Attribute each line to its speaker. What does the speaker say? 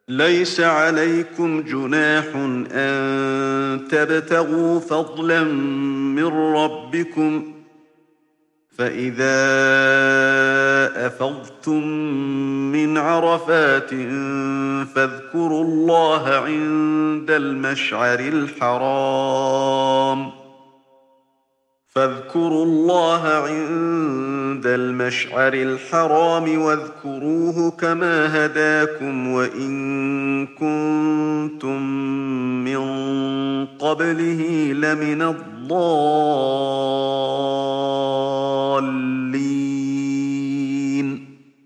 Speaker 1: ليس عليكم جناح أن تبتغوا فضلا من ربكم، فإذا أفضتم من عرفات فاذكروا الله عند المشعر الحرام واذكروه كما هداكم وإن كنتم من قبله لمن الضالين.